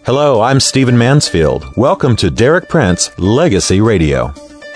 Hello, I'm Stephen Mansfield. Welcome to Derek Prince Legacy Radio.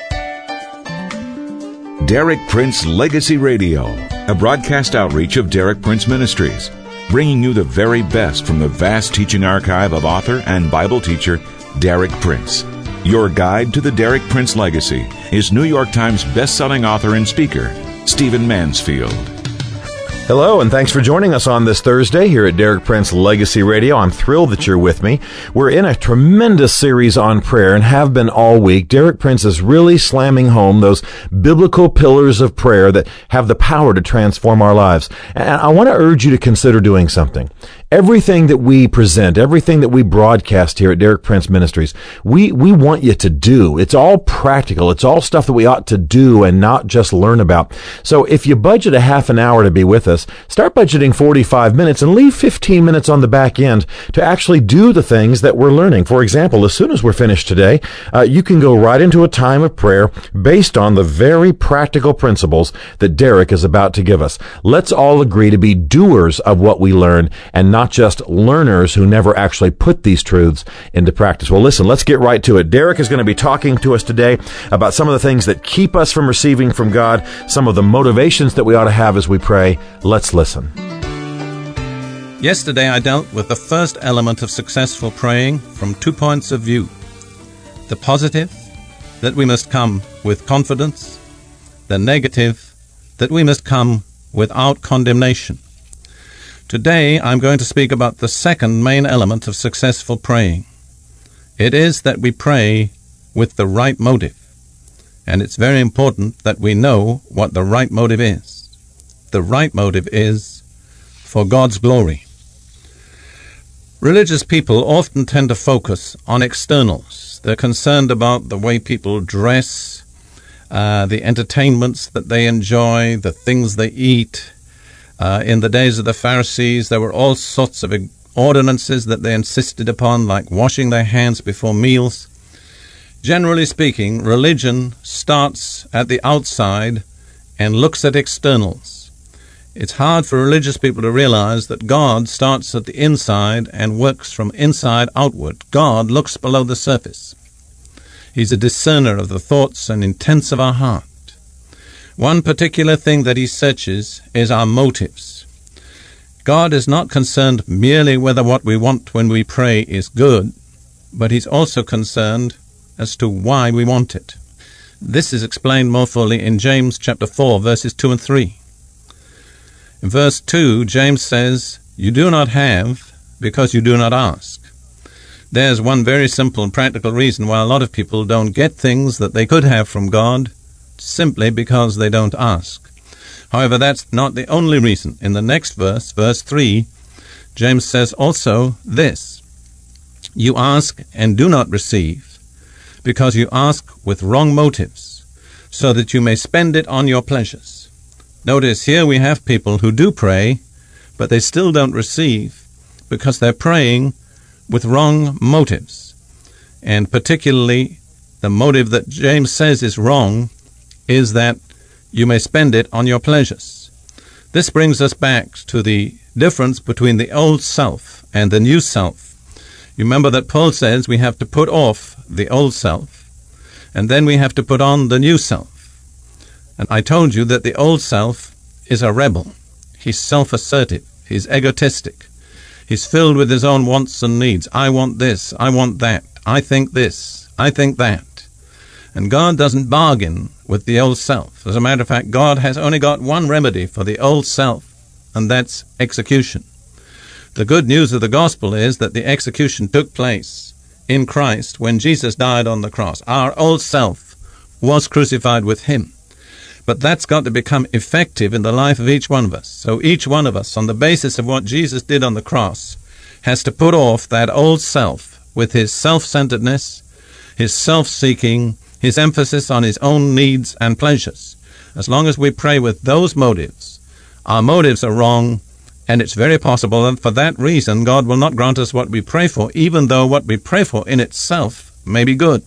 Derek Prince Legacy Radio, a broadcast outreach of Derek Prince Ministries, bringing you the very best from the vast teaching archive of author and Bible teacher Derek Prince. Your guide to the Derek Prince legacy is New York Times best-selling author and speaker, Stephen Mansfield. Hello, and thanks for joining us on this Thursday here at Derek Prince Legacy Radio. I'm thrilled that you're with me. We're in a tremendous series on prayer and have been all week. Derek Prince is really slamming home those biblical pillars of prayer that have the power to transform our lives. And I want to urge you to consider doing something. Everything that we present, everything that we broadcast here at Derek Prince Ministries, we want you to do. It's all practical. It's all stuff that we ought to do and not just learn about. So if you budget a half an hour to be with us, start budgeting 45 minutes and leave 15 minutes on the back end to actually do the things that we're learning. For example, as soon as we're finished today, you can go right into a time of prayer based on the very practical principles that Derek is about to give us. Let's all agree to be doers of what we learn and not just learners who never actually put these truths into practice. Well, listen, let's get right to it. Derek is going to be talking to us today about some of the things that keep us from receiving from God, some of the motivations that we ought to have as we pray. Let's listen. Yesterday I dealt with the first element of successful praying from 2 points of view. The positive, that we must come with confidence. The negative, that we must come without condemnation. Today I'm going to speak about the second main element of successful praying. It is that we pray with the right motive. And it's very important that we know what the right motive is. The right motive is for God's glory. Religious people often tend to focus on externals. They're concerned about the way people dress, the entertainments that they enjoy, the things they eat. In the days of the Pharisees, there were all sorts of ordinances that they insisted upon, like washing their hands before meals. Generally speaking, religion starts at the outside and looks at externals. It's hard for religious people to realize that God starts at the inside and works from inside outward. God looks below the surface. He's a discerner of the thoughts and intents of our heart. One particular thing that he searches is our motives. God is not concerned merely whether what we want when we pray is good, but he's also concerned as to why we want it. This is explained more fully in James chapter 4, verses 2 and 3. In verse 2, James says, "You do not have because you do not ask." There's one very simple and practical reason why a lot of people don't get things that they could have from God, simply because they don't ask. However, that's not the only reason. In the next verse, verse 3, James says also this: "You ask and do not receive, because you ask with wrong motives, so that you may spend it on your pleasures." Notice here we have people who do pray, but they still don't receive, because they're praying with wrong motives. And particularly, the motive that James says is wrong is that you may spend it on your pleasures. This brings us back to the difference between the old self and the new self. You remember that Paul says we have to put off the old self, and then we have to put on the new self. And I told you that the old self is a rebel. He's self-assertive. He's egotistic. He's filled with his own wants and needs. I want this. I want that. I think this. I think that. And God doesn't bargain with the old self. As a matter of fact, God has only got one remedy for the old self, and that's execution. The good news of the gospel is that the execution took place in Christ when Jesus died on the cross. Our old self was crucified with him. But that's got to become effective in the life of each one of us. So each one of us, on the basis of what Jesus did on the cross, has to put off that old self with his self-centeredness, his self-seeking, his emphasis on his own needs and pleasures. As long as we pray with those motives, our motives are wrong, and it's very possible that for that reason God will not grant us what we pray for, even though what we pray for in itself may be good.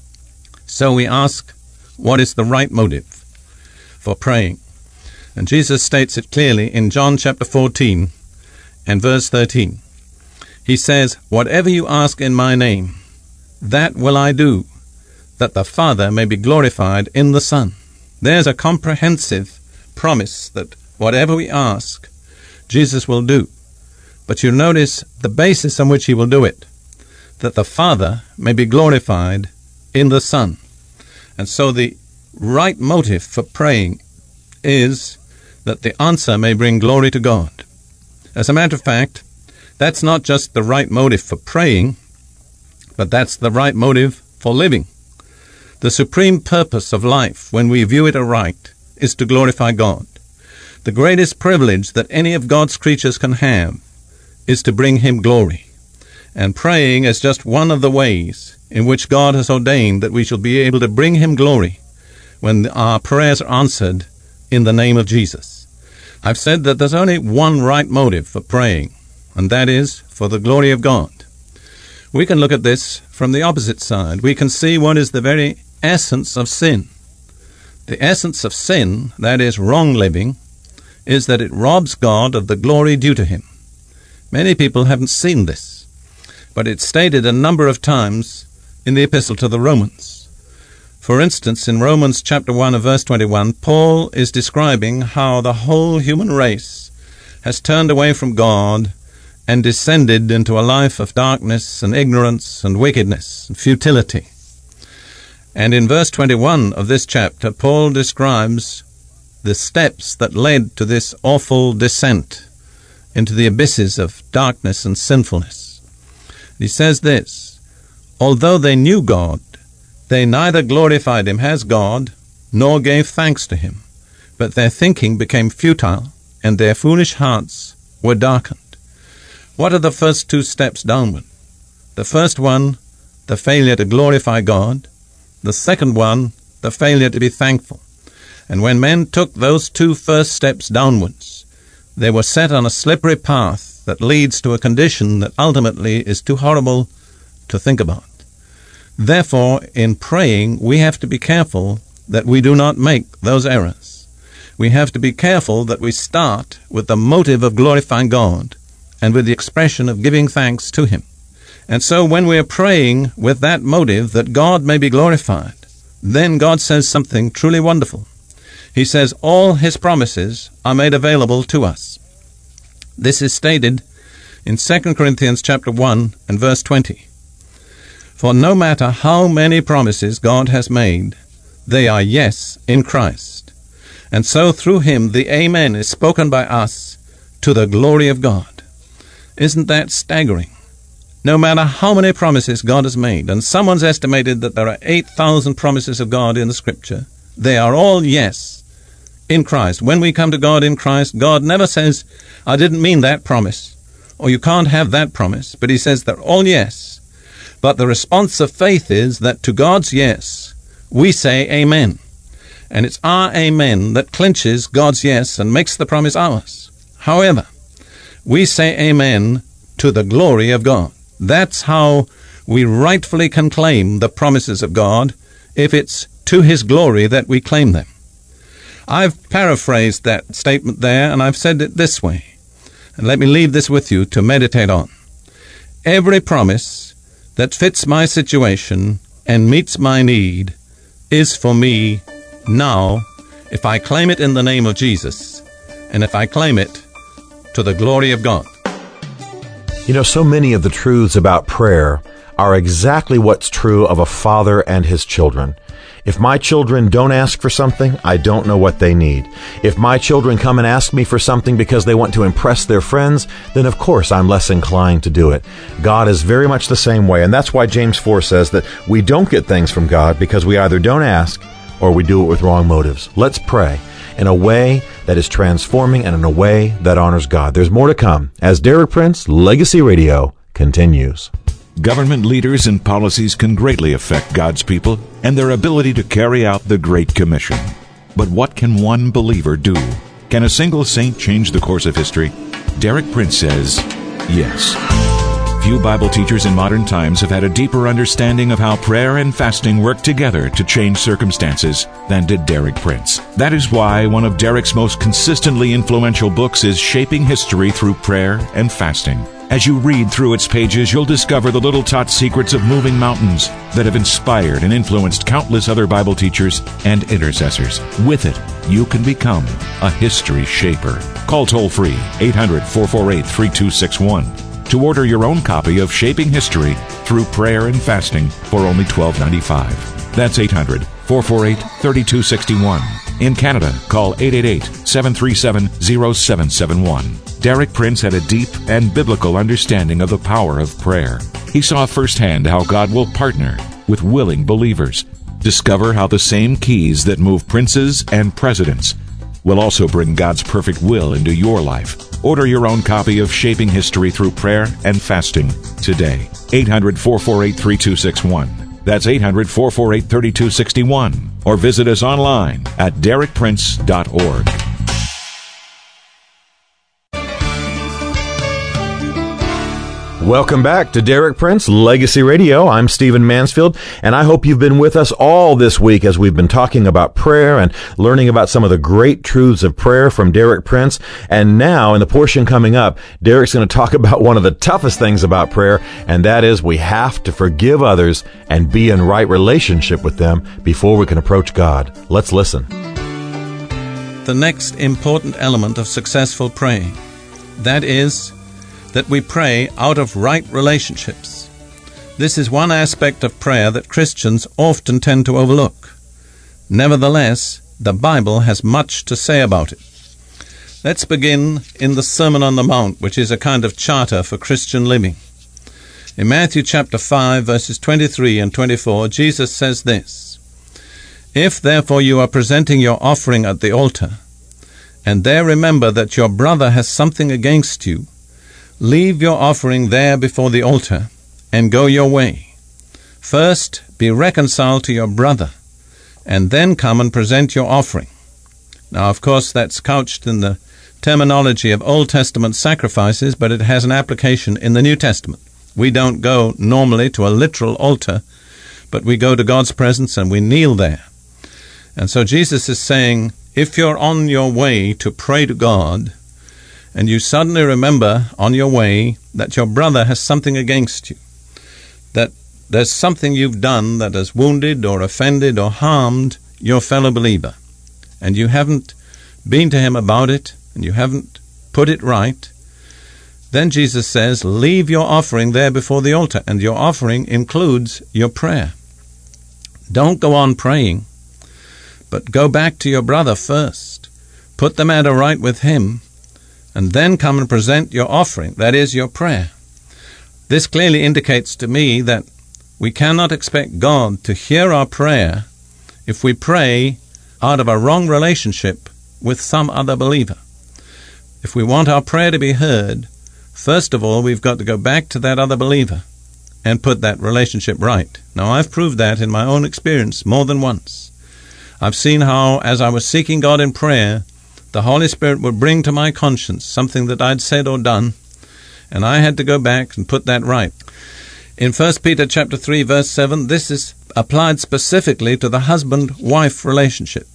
So we ask, what is the right motive for praying? And Jesus states it clearly in John chapter 14 and verse 13. He says, "Whatever you ask in my name, that will I do, that the Father may be glorified in the Son." There's a comprehensive promise that whatever we ask, Jesus will do. But you notice the basis on which he will do it, that the Father may be glorified in the Son. And so the right motive for praying is that the answer may bring glory to God. As a matter of fact, that's not just the right motive for praying, but that's the right motive for living. The supreme purpose of life, when we view it aright, is to glorify God. The greatest privilege that any of God's creatures can have is to bring him glory. And praying is just one of the ways in which God has ordained that we shall be able to bring him glory when our prayers are answered in the name of Jesus. I've said that there's only one right motive for praying, and that is for the glory of God. We can look at this from the opposite side. We can see what is the very essence of sin. The essence of sin, that is wrong living, is that it robs God of the glory due to him. Many people haven't seen this, but it's stated a number of times in the Epistle to the Romans. For instance, in Romans chapter 1 and verse 21, Paul is describing how the whole human race has turned away from God and descended into a life of darkness and ignorance and wickedness and futility. And in verse 21 of this chapter, Paul describes the steps that led to this awful descent into the abysses of darkness and sinfulness. He says this, "Although they knew God, they neither glorified him as God, nor gave thanks to him, but their thinking became futile, and their foolish hearts were darkened." What are the first two steps downward? The first one, the failure to glorify God. The second one, the failure to be thankful. And when men took those two first steps downwards, they were set on a slippery path that leads to a condition that ultimately is too horrible to think about. Therefore, in praying, we have to be careful that we do not make those errors. We have to be careful that we start with the motive of glorifying God and with the expression of giving thanks to him. And so when we are praying with that motive that God may be glorified, then God says something truly wonderful. He says all his promises are made available to us. This is stated in 2 Corinthians chapter 1 and verse 20. "For no matter how many promises God has made, they are yes in Christ. And so through him the Amen is spoken by us to the glory of God." Isn't that staggering? No matter how many promises God has made, and someone's estimated that there are 8,000 promises of God in the Scripture, they are all yes in Christ. When we come to God in Christ, God never says, "I didn't mean that promise," or "you can't have that promise," but he says they're all yes. But the response of faith is that to God's yes, we say amen. And it's our amen that clinches God's yes and makes the promise ours. However, we say amen to the glory of God. That's how we rightfully can claim the promises of God, if it's to his glory that we claim them. I've paraphrased that statement there, and I've said it this way. And let me leave this with you to meditate on. Every promise that fits my situation and meets my need is for me now, if I claim it in the name of Jesus, and if I claim it to the glory of God. You know, so many of the truths about prayer are exactly what's true of a father and his children. If my children don't ask for something, I don't know what they need. If my children come and ask me for something because they want to impress their friends, then of course I'm less inclined to do it. God is very much the same way, and that's why James 4 says that we don't get things from God because we either don't ask or we do it with wrong motives. Let's pray in a way that is transforming and in a way that honors God. There's more to come as Derek Prince Legacy Radio continues. Government leaders and policies can greatly affect God's people and their ability to carry out the Great Commission. But what can one believer do? Can a single saint change the course of history? Derek Prince says, yes. Few Bible teachers in modern times have had a deeper understanding of how prayer and fasting work together to change circumstances than did Derek Prince. That is why one of Derek's most consistently influential books is Shaping History Through Prayer and Fasting. As you read through its pages, you'll discover the little-taught secrets of moving mountains that have inspired and influenced countless other Bible teachers and intercessors. With it, you can become a history shaper. Call toll-free 800-448-3261 to order your own copy of Shaping History Through Prayer and Fasting for only $12.95. That's 800-448-3261. In Canada, call 888-737-0771. Derek Prince had a deep and biblical understanding of the power of prayer. He saw firsthand how God will partner with willing believers. Discover how the same keys that move princes and presidents will also bring God's perfect will into your life. Order your own copy of Shaping History Through Prayer and Fasting today. 800-448-3261. That's 800-448-3261. Or visit us online at derekprince.org. Welcome back to Derek Prince Legacy Radio. I'm Stephen Mansfield, and I hope you've been with us all this week as we've been talking about prayer and learning about some of the great truths of prayer from Derek Prince. And now, in the portion coming up, Derek's going to talk about one of the toughest things about prayer, and that is we have to forgive others and be in right relationship with them before we can approach God. Let's listen. The next important element of successful praying, that is that we pray out of right relationships. This is one aspect of prayer that Christians often tend to overlook. Nevertheless, the Bible has much to say about it. Let's begin in the Sermon on the Mount, which is a kind of charter for Christian living. In Matthew chapter 5, verses 23 and 24, Jesus says this: "If therefore you are presenting your offering at the altar, and there remember that your brother has something against you, leave your offering there before the altar, and go your way. First be reconciled to your brother, and then come and present your offering." Now, of course, that's couched in the terminology of Old Testament sacrifices, but it has an application in the New Testament. We don't go normally to a literal altar, but we go to God's presence and we kneel there. And so Jesus is saying, if you're on your way to pray to God, and you suddenly remember on your way that your brother has something against you, that there's something you've done that has wounded or offended or harmed your fellow believer, and you haven't been to him about it, and you haven't put it right, then Jesus says, leave your offering there before the altar, and your offering includes your prayer. Don't go on praying, but go back to your brother first. Put the matter right with him, and then come and present your offering, that is, your prayer. This clearly indicates to me that we cannot expect God to hear our prayer if we pray out of a wrong relationship with some other believer. If we want our prayer to be heard, first of all, we've got to go back to that other believer and put that relationship right. Now, I've proved that in my own experience more than once. I've seen how, as I was seeking God in prayer, the Holy Spirit would bring to my conscience something that I'd said or done, and I had to go back and put that right. In 1 Peter chapter 3, verse 7, this is applied specifically to the husband-wife relationship.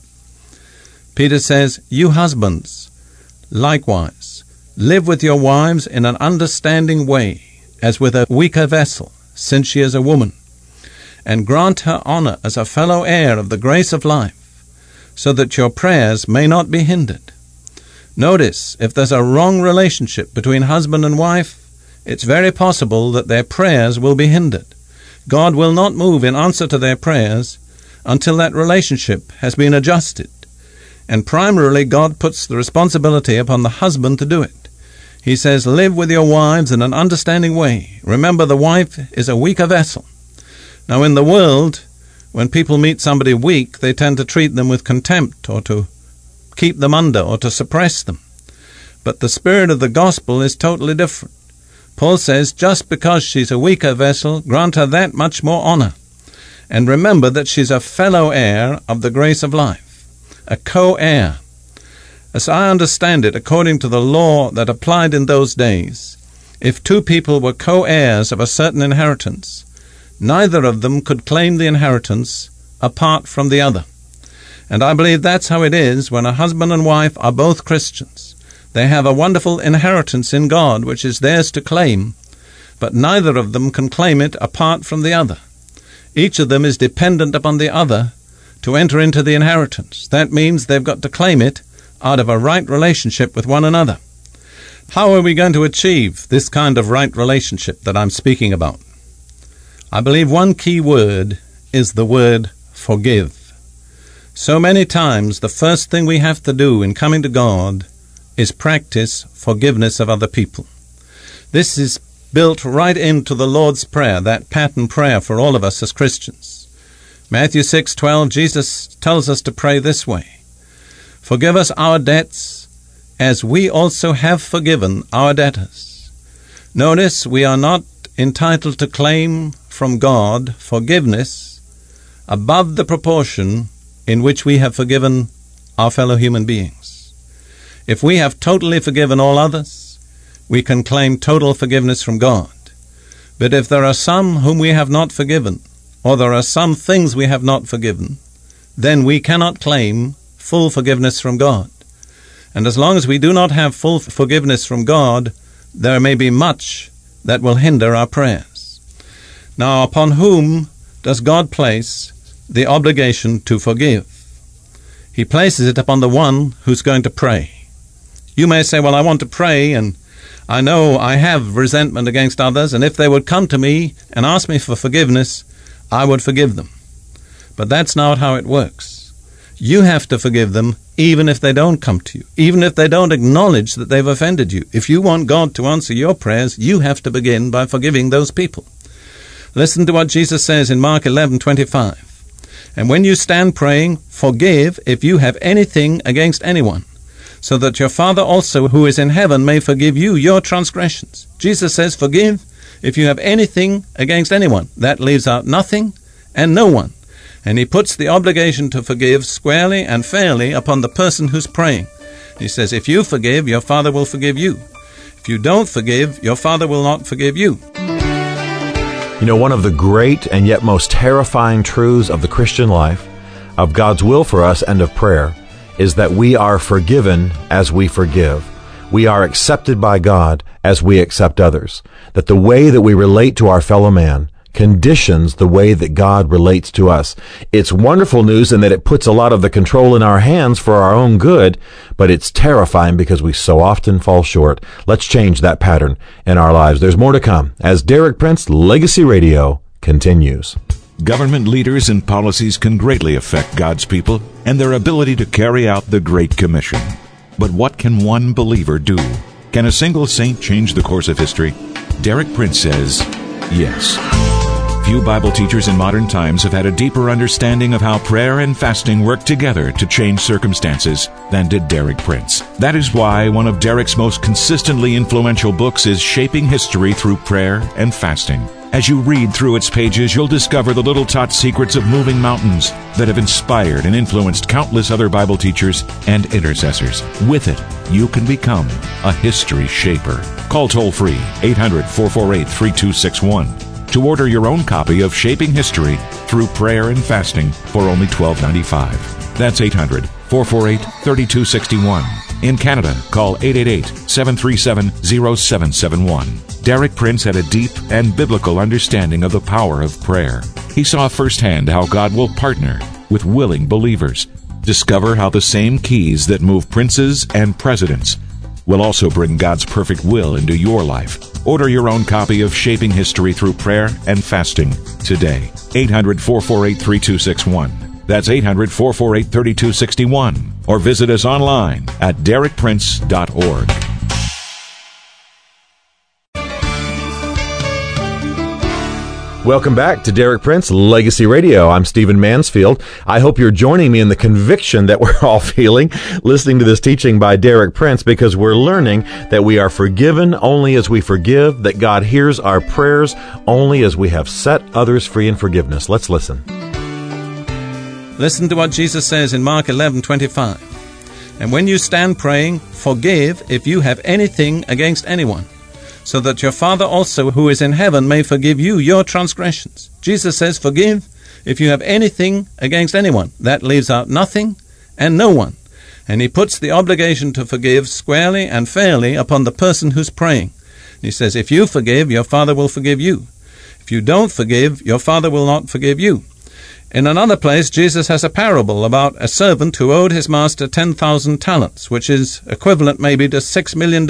Peter says, "You husbands, likewise, live with your wives in an understanding way, as with a weaker vessel, since she is a woman, and grant her honor as a fellow heir of the grace of life, so that your prayers may not be hindered." Notice, if there's a wrong relationship between husband and wife, it's very possible that their prayers will be hindered. God will not move in answer to their prayers until that relationship has been adjusted. And primarily, God puts the responsibility upon the husband to do it. He says, live with your wives in an understanding way. Remember, the wife is a weaker vessel. Now, in the world, when people meet somebody weak, they tend to treat them with contempt, or to keep them under, or to suppress them. But the spirit of the gospel is totally different. Paul says, just because she's a weaker vessel, grant her that much more honor. And remember that she's a fellow heir of the grace of life, a co-heir. As I understand it, according to the law that applied in those days, If two people were co-heirs of a certain inheritance, neither of them could claim the inheritance apart from the other. And I believe that's how it is when a husband and wife are both Christians. They have a wonderful inheritance in God which is theirs to claim, but neither of them can claim it apart from the other. Each of them is dependent upon the other to enter into the inheritance. That means they've got to claim it out of a right relationship with one another. How are we going to achieve this kind of right relationship that I'm speaking about? I believe one key word is the word forgive. So many times the first thing we have to do in coming to God is practice forgiveness of other people. This is built right into the Lord's Prayer, that pattern prayer for all of us as Christians. Matthew 6:12, Jesus tells us to pray this way: "Forgive us our debts, as we also have forgiven our debtors." Notice we are not entitled to claim from God forgiveness above the proportion in which we have forgiven our fellow human beings. If we have totally forgiven all others, we can claim total forgiveness from God. But if there are some whom we have not forgiven, or there are some things we have not forgiven, then we cannot claim full forgiveness from God. And as long as we do not have full forgiveness from God, there may be much that will hinder our prayers. Now, upon whom does God place the obligation to forgive? He places it upon the one who's going to pray. You may say, well, I want to pray, and I know I have resentment against others, and if they would come to me and ask me for forgiveness, I would forgive them. But that's not how it works. You have to forgive them even if they don't come to you, even if they don't acknowledge that they've offended you. If you want God to answer your prayers, you have to begin by forgiving those people. Listen to what Jesus says in Mark 11:25. "And when you stand praying, forgive if you have anything against anyone, so that your Father also who is in heaven may forgive you your transgressions." Jesus says forgive if you have anything against anyone. That leaves out nothing and no one. And he puts the obligation to forgive squarely and fairly upon the person who's praying. He says, if you forgive, your Father will forgive you. If you don't forgive, your Father will not forgive you. You know, one of the great and yet most terrifying truths of the Christian life, of God's will for us and of prayer, is that we are forgiven as we forgive. We are accepted by God as we accept others. That the way that we relate to our fellow man conditions the way that God relates to us. It's wonderful news in that it puts a lot of the control in our hands for our own good, but it's terrifying because we so often fall short. Let's change that pattern in our lives. There's more to come as Derek Prince Legacy Radio continues. Government leaders and policies can greatly affect God's people and their ability to carry out the Great Commission. But what can one believer do? Can a single saint change the course of history? Derek Prince says, yes. Few Bible teachers in modern times have had a deeper understanding of how prayer and fasting work together to change circumstances than did Derek Prince. That is why one of Derek's most consistently influential books is Shaping History Through Prayer and Fasting. As you read through its pages, you'll discover the little-taught secrets of moving mountains that have inspired and influenced countless other Bible teachers and intercessors. With it, you can become a history shaper. Call toll-free 800-448-3261 to order your own copy of Shaping History Through Prayer and Fasting for only $12.95. That's 800-448-3261. In Canada, call 888-737-0771. Derek Prince had a deep and biblical understanding of the power of prayer. He saw firsthand how God will partner with willing believers. Discover how the same keys that move princes and presidents will also bring God's perfect will into your life. Order your own copy of Shaping History Through Prayer and Fasting today. 800-448-3261. That's 800-448-3261. Or visit us online at derekprince.org. Welcome back to Derek Prince Legacy Radio. I'm Stephen Mansfield. I hope you're joining me in the conviction that we're all feeling listening to this teaching by Derek Prince, because we're learning that we are forgiven only as we forgive, that God hears our prayers only as we have set others free in forgiveness. Let's listen. Listen to what Jesus says in Mark 11:25. "And when you stand praying, forgive if you have anything against anyone, so that your Father also who is in heaven may forgive you your transgressions. Jesus says, forgive if you have anything against anyone. That leaves out nothing and no one. And he puts the obligation to forgive squarely and fairly upon the person who's praying. He says, if you forgive, your Father will forgive you. If you don't forgive, your Father will not forgive you. In another place, Jesus has a parable about a servant who owed his master 10,000 talents, which is equivalent maybe to $6 million.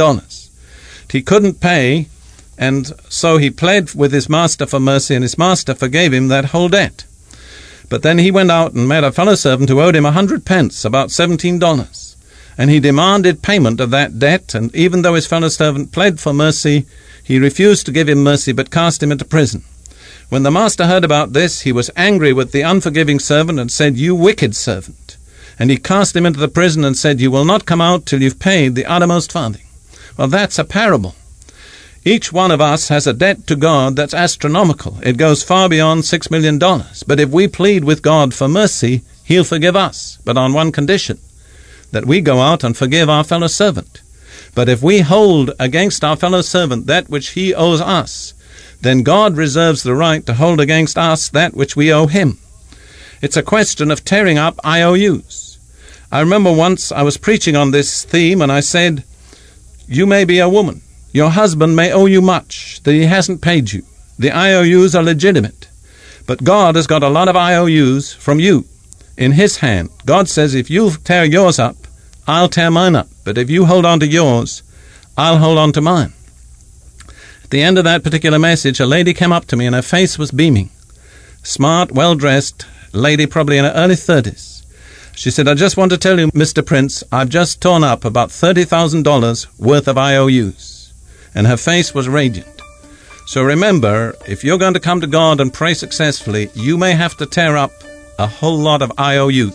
He couldn't pay, and so he pled with his master for mercy, and his master forgave him that whole debt. But then he went out and met a fellow servant who owed him 100 pence, about $17. And he demanded payment of that debt, and even though his fellow servant pled for mercy, he refused to give him mercy, but cast him into prison. When the master heard about this, he was angry with the unforgiving servant and said, you wicked servant. And he cast him into the prison and said, you will not come out till you've paid the uttermost farthing. Well, that's a parable. Each one of us has a debt to God that's astronomical. It goes far beyond $6 million. But if we plead with God for mercy, he'll forgive us, but on one condition, that we go out and forgive our fellow servant. But if we hold against our fellow servant that which he owes us, then God reserves the right to hold against us that which we owe him. It's a question of tearing up IOUs. I remember once I was preaching on this theme, and I said, you may be a woman. Your husband may owe you much that he hasn't paid you. The IOUs are legitimate. But God has got a lot of IOUs from you in his hand. God says, if you tear yours up, I'll tear mine up. But if you hold on to yours, I'll hold on to mine. At the end of that particular message, a lady came up to me and her face was beaming. Smart, well-dressed lady, probably in her early 30s. She said, I just want to tell you, Mr. Prince, I've just torn up about $30,000 worth of IOUs. And her face was radiant. So remember, if you're going to come to God and pray successfully, you may have to tear up a whole lot of IOUs.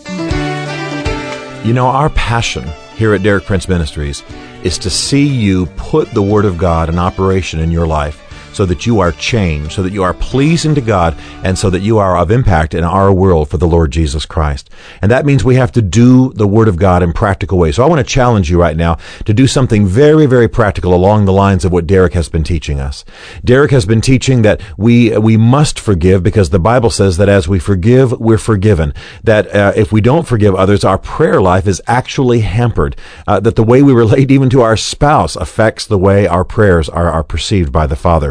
You know, our passion here at Derek Prince Ministries is to see you put the Word of God in operation in your life, so that you are changed, so that you are pleasing to God, and so that you are of impact in our world for the Lord Jesus Christ. And that means we have to do the Word of God in practical ways. So I want to challenge you right now to do something very, very practical along the lines of what Derek has been teaching us. Derek has been teaching that we must forgive, because the Bible says that as we forgive, we're forgiven. That if we don't forgive others, our prayer life is actually hampered. That the way we relate even to our spouse affects the way our prayers are perceived by the Father.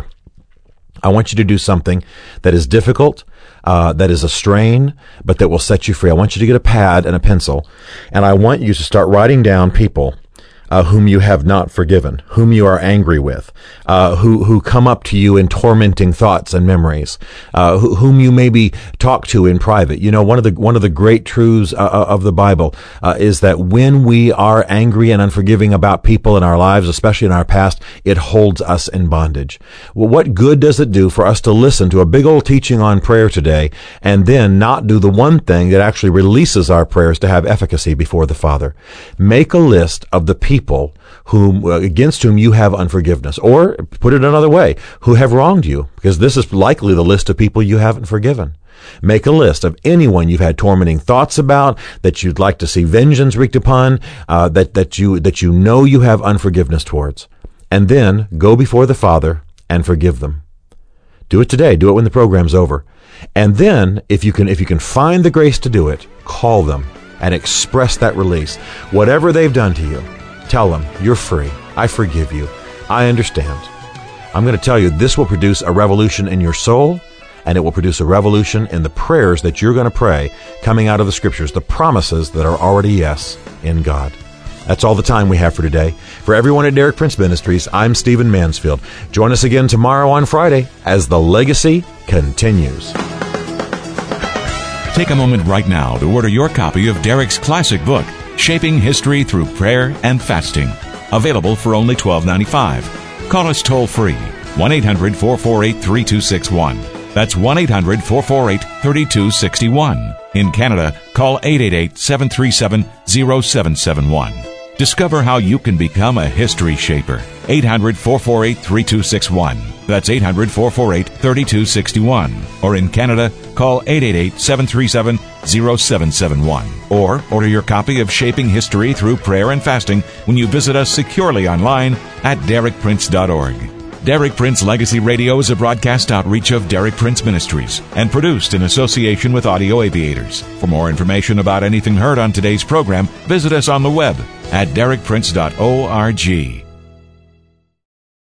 I want you to do something that is difficult, that is a strain, but that will set you free. I want you to get a pad and a pencil, and I want you to start writing down people whom you have not forgiven, whom you are angry with, who come up to you in tormenting thoughts and memories, whom you maybe talk to in private. You know, one of the great truths of the Bible is that when we are angry and unforgiving about people in our lives, especially in our past, it holds us in bondage. Well, what good does it do for us to listen to a big old teaching on prayer today and then not do the one thing that actually releases our prayers to have efficacy before the Father? Make a list of the people against whom you have unforgiveness, or put it another way, who have wronged you, because this is likely the list of people you haven't forgiven. Make a list of anyone you've had tormenting thoughts about, that you'd like to see vengeance wreaked upon, that you know you have unforgiveness towards, and then go before the Father and forgive them. Do it today. Do it when the program's over. And then, if you can find the grace to do it, call them and express that release. Whatever they've done to you, tell them, you're free. I forgive you. I understand. I'm going to tell you, this will produce a revolution in your soul, and it will produce a revolution in the prayers that you're going to pray coming out of the Scriptures, the promises that are already yes in God. That's all the time we have for today. For everyone at Derek Prince Ministries, I'm Stephen Mansfield. Join us again tomorrow on Friday as the legacy continues. Take a moment right now to order your copy of Derek's classic book, Shaping History Through Prayer and Fasting. Available for only $12.95. Call us toll-free, 1-800-448-3261. That's 1-800-448-3261. In Canada, call 888-737-0771. Discover how you can become a history shaper. 800-448-3261. That's 800-448-3261. Or in Canada, call 888-737-0771. Or order your copy of Shaping History Through Prayer and Fasting when you visit us securely online at DerekPrince.org. Derek Prince Legacy Radio is a broadcast outreach of Derek Prince Ministries and produced in association with Audio Aviators. For more information about anything heard on today's program, visit us on the web at derekprince.org.